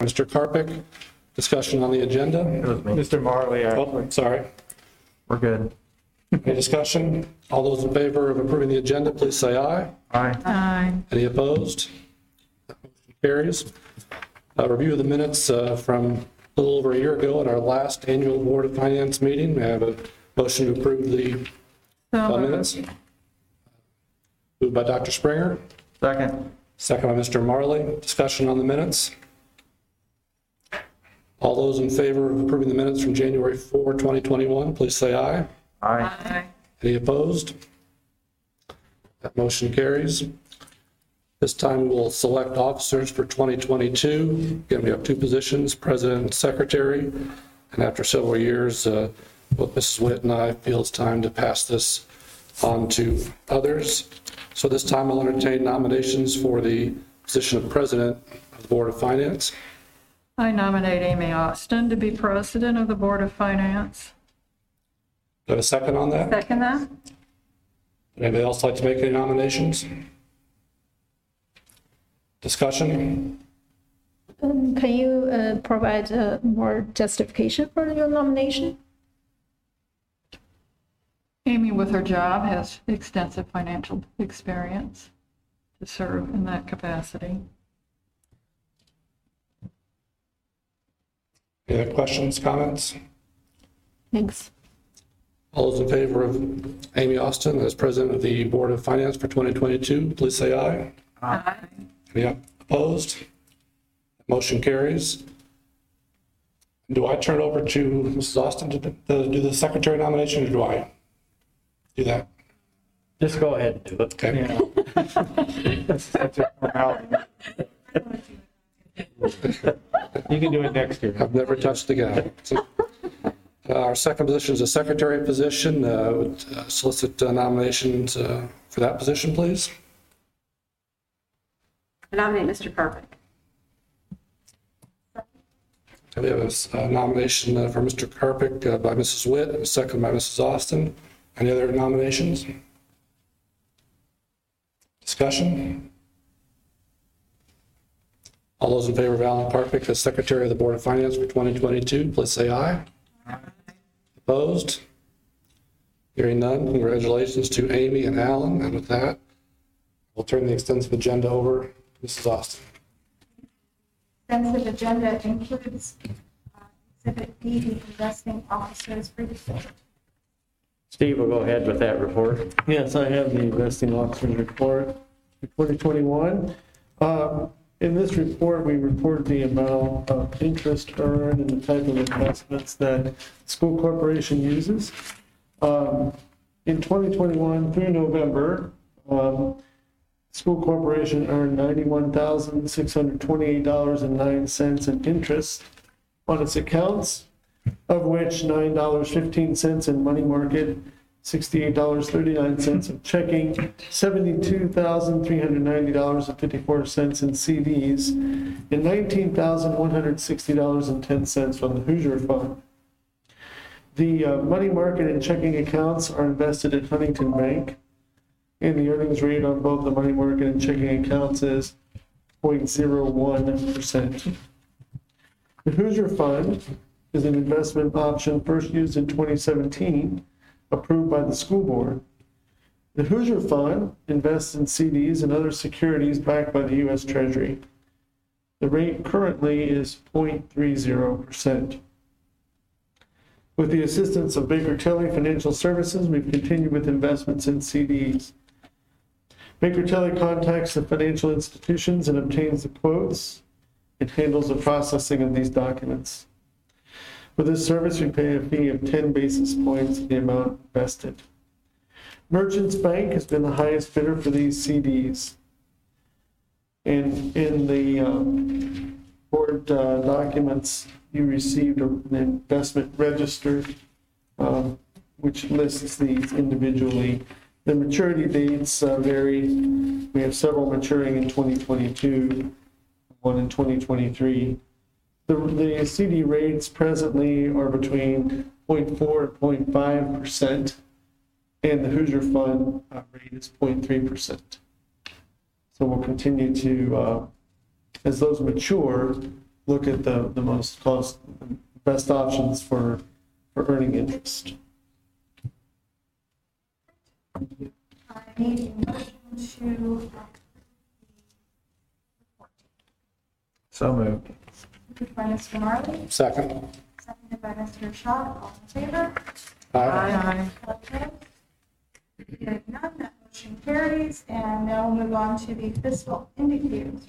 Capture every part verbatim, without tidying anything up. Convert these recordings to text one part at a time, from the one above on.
Mister Karpik. Discussion on the agenda. Mister Marley, Oh, sorry. we're good. Any discussion? All those in favor of approving the agenda, please say aye. Aye. Aye. Any opposed? That motion carries. A review of the minutes uh, from a little over a year ago at our last annual Board of Finance meeting. May I have a motion to approve the So uh, moved. minutes? Moved by Doctor Springer, Second. second by Mister Marley. Discussion on the minutes. All those in favor of approving the minutes from January fourth, twenty twenty-one, please say aye. Aye. Aye. Any opposed? That motion carries. This time we'll select officers for twenty twenty-two. Again, we have two positions, president and secretary. And after several years, uh, both Missus Witt and I feel it's time to pass this on to others. So this time I'll entertain nominations for the position of president of the Board of Finance. I nominate Amy Austin to be president of the Board of Finance. Do I have a second on that? Second that? Would anybody else like to make any nominations? Discussion? Um, Can you uh, provide uh, more justification for your nomination? Amy, with her job, has extensive financial experience to serve in that capacity. Any other questions, comments? Thanks. All those in favor of Amy Austin as president of the Board of Finance for twenty twenty-two, please say aye. Aye. Any opposed? Motion carries. Do I turn it over to Missus Austin to to do the secretary nomination, or do I do that? Just go ahead and do it. Okay. That's that's a formality. You can do it next year. I've never touched the gavel. So, uh, Our second position is a secretary position. Uh, would uh, solicit uh, nominations uh, for that position, please. I nominate Mister Karpik. We have a s- a nomination uh, for Mister Karpik uh, by Missus Witt, and a second by Missus Austin. Any other nominations? Discussion? All those in favor of Alan Karpik as Secretary of the Board of Finance for twenty twenty-two, please say aye. Opposed? Hearing none, congratulations to Amy and Alan. And with that, we'll turn the extensive agenda over to Missus Austin. Extensive agenda includes uh, Exhibit D, the investing officers report. Steve will go ahead with that report. Yes, I have the investing officers report for twenty twenty-one. Um, In this report, we report the amount of interest earned and the type of investments that the school corporation uses. Um, In twenty twenty-one through November, um, school corporation earned ninety-one thousand six hundred twenty-eight dollars and nine cents in interest on its accounts, of which nine dollars and fifteen cents in money market, sixty-eight dollars and thirty-nine cents in checking, seventy-two thousand three hundred ninety dollars and fifty-four cents in C Ds, and nineteen thousand one hundred sixty dollars and ten cents from the Hoosier Fund. The uh, money market and checking accounts are invested at Huntington Bank, and the earnings rate on both the money market and checking accounts is zero point zero one percent. The Hoosier Fund is an investment option first used in twenty seventeen, approved by the school board. The Hoosier Fund invests in C Ds and other securities backed by the U S Treasury. The rate currently is zero point three zero percent. With the assistance of Baker Tilly Financial Services, we've continued with investments in C Ds. Baker Tilly contacts the financial institutions and obtains the quotes. It handles the processing of these documents. For this service, we pay a fee of ten basis points of the amount invested. Merchants Bank has been the highest bidder for these C Ds. And in the um, board uh, documents, you received an investment register, um, which lists these individually. The maturity dates uh, vary. We have several maturing in twenty twenty-two, one in twenty twenty-three. The, the C D rates presently are between zero point four and zero point five percent, and the Hoosier Fund uh, rate is zero point three percent. So we'll continue to, uh, as those mature, look at the, the most cost, best options for, for earning interest. I need a motion to, uh, So moved. moved by Mister Marley, Second. seconded by Mister Shaw, all in favor? Aye. Aye. All opposed? Hearing none, that motion carries, and now we'll move on to the fiscal indicators.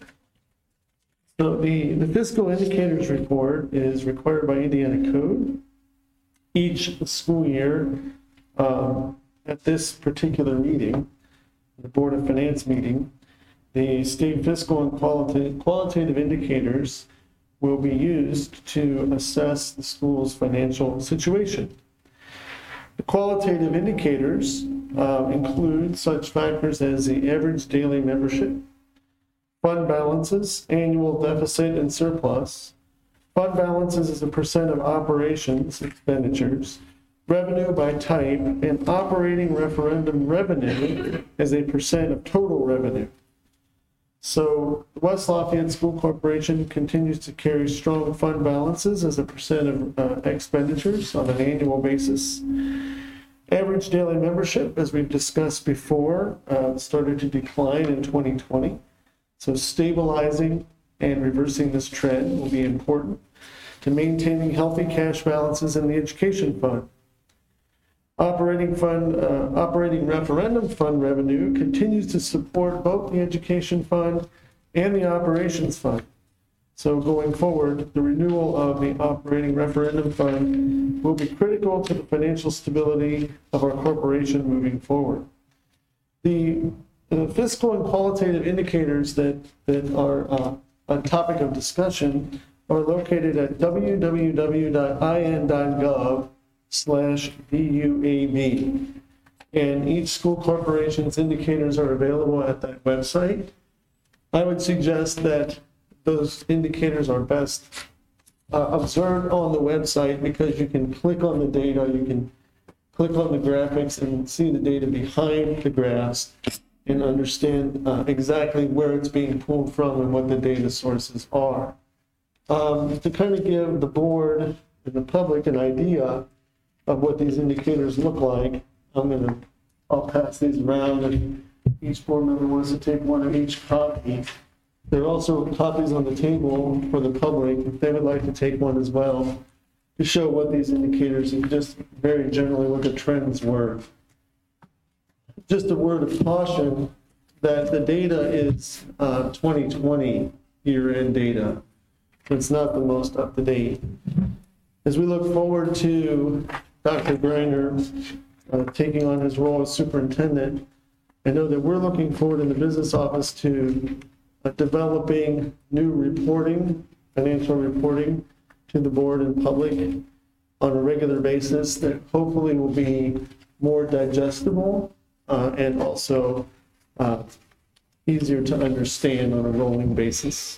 So the, the fiscal indicators report is required by Indiana code. Each school year, um, at this particular meeting, the Board of Finance meeting, the state fiscal and qualitative, qualitative indicators will be used to assess the school's financial situation. The qualitative indicators uh, include such factors as the average daily membership, fund balances, annual deficit and surplus. Fund balances is a percent of operations expenditures, revenue by type, and operating referendum revenue as a percent of total revenue. So the West Lafayette School Corporation continues to carry strong fund balances as a percent of uh, expenditures on an annual basis. Average daily membership, as we've discussed before, uh, started to decline in twenty twenty. So stabilizing and reversing this trend will be important to maintaining healthy cash balances in the education fund. Operating fund, uh, operating referendum fund revenue continues to support both the education fund and the operations fund. So going forward, the renewal of the operating referendum fund will be critical to the financial stability of our corporation moving forward. The The fiscal and qualitative indicators that, that are uh, a topic of discussion are located at w w w dot i n dot gov slash B U A B. And each school corporation's indicators are available at that website. I would suggest that those indicators are best uh, observed on the website because you can click on the data, you can click on the graphics and see the data behind the graphs and understand uh, exactly where it's being pulled from and what the data sources are. Um, to kind of give the board and the public an idea of what these indicators look like, I'm gonna, I'll pass these around and each board member wants to take one of each copy. There are also copies on the table for the public if they would like to take one as well to show what these indicators and just very generally what the trends were. Just a word of caution that the data is uh, twenty twenty year-end data. It's not the most up-to-date. As we look forward to Doctor Greiner uh, taking on his role as superintendent, I know that we're looking forward in the business office to uh, developing new reporting, financial reporting to the board and public on a regular basis that hopefully will be more digestible Uh, and also uh, easier to understand on a rolling basis.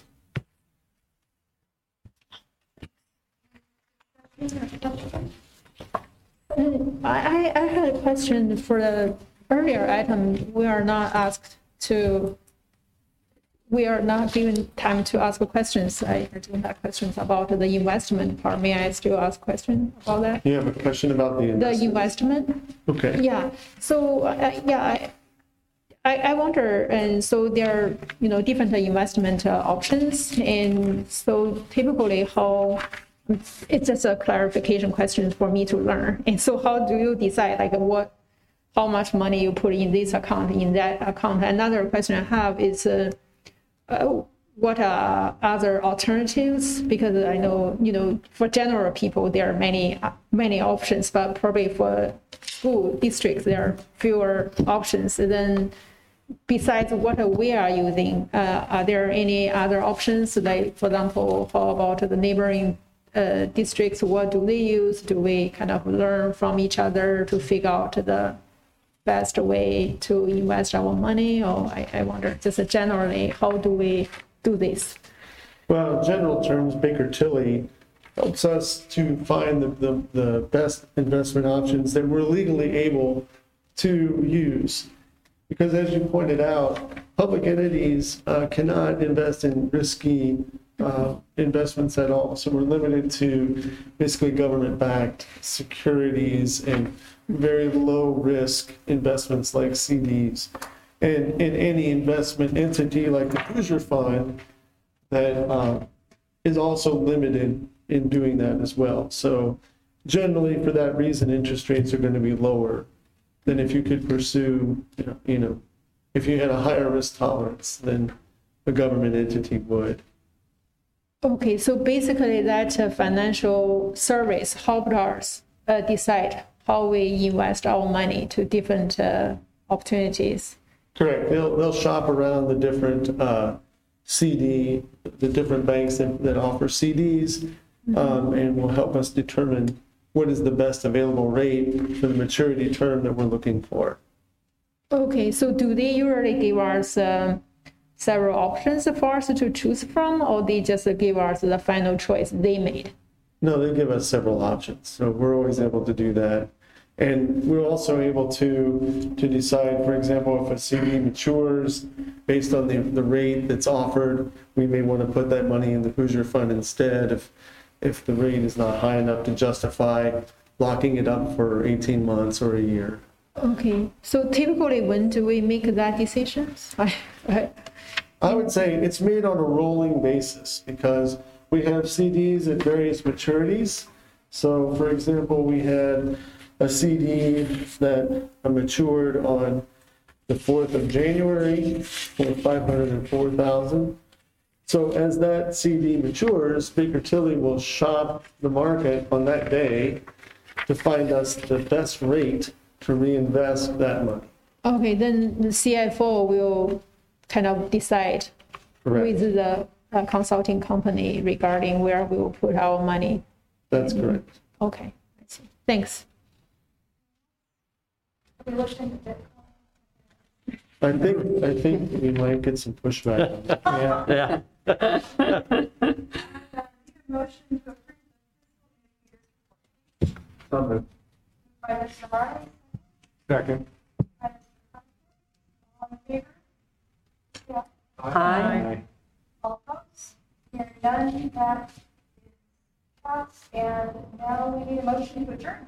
I, I had a question for the earlier item. We are not asked to, we are not given time to ask questions. I do have questions about the investment part. May I still ask questions about that? You have a question about the The investment? investment? Okay. Yeah, so, uh, yeah, I, I I wonder, and so there are, you know, different investment uh, options, and so typically how, it's just a clarification question for me to learn. And so how do you decide, like, what, how much money you put in this account, in that account? Another question I have is, uh, uh, what are other alternatives? Because I know, you know, for general people, there are many, many options, but probably for school districts, there are fewer options. And then besides what we are using, uh, are there any other options? Like, for example, how about the neighboring uh, districts? What do they use? Do we kind of learn from each other to figure out the best way to invest our money? Or I, I wonder, just generally, how do we do this? Well, in general terms, Baker Tilly helps us to find the, the, the best investment options that we're legally able to use. Because as you pointed out, public entities uh, cannot invest in risky uh, investments at all. So we're limited to basically government-backed securities and very low-risk investments like C Ds. And in any investment entity like the Hoosier Fund that uh, is also limited in doing that as well. So generally, for that reason, interest rates are going to be lower than if you could pursue, you know, you know, if you had a higher risk tolerance than a government entity would. Okay, so basically that uh, financial service helped us uh, decide how we invest our money to different uh, opportunities. Correct. They'll, they'll shop around the different uh, C D, the different banks that, that offer C Ds, um, and will help us determine what is the best available rate for the maturity term that we're looking for. Okay, so do they usually give us um, several options for us to choose from, or they just give us the final choice they made? No, they give us several options, so we're always able to do that. And we're also able to, to decide, for example, if a C D matures based on the, the rate that's offered, we may want to put that money in the Hoosier Fund instead if, if the rate is not high enough to justify locking it up for eighteen months or a year. Okay, so typically when do we make that decision? I- I- I would say it's made on a rolling basis because we have C Ds at various maturities. So for example, we had a C D that matured on the fourth of January for five hundred four thousand dollars. So as that C D matures, Baker Tilly will shop the market on that day to find us the best rate to reinvest that money. Okay, then the C F O will kind of decide Correct. with the uh, consulting company regarding where we will put our money. That's correct. Okay, I see. Thanks. We looked into Bitcoin. I think, I think we might get some pushback on that. Yeah. Uh, Motion to approve the fiscal year So moved. by Mister Martin, Second. by Mister Hunter. All in favor? Yeah. Aye. All opposed? Hearing none, that is passed. And now we need a motion to adjourn.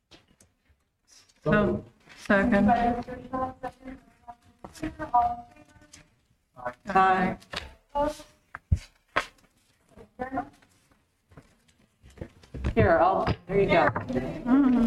So, second. By Mister Shaw, second by Mister Hunter. All in favor? Aye. Opposed? Adjourned. Here, I'll, there you go.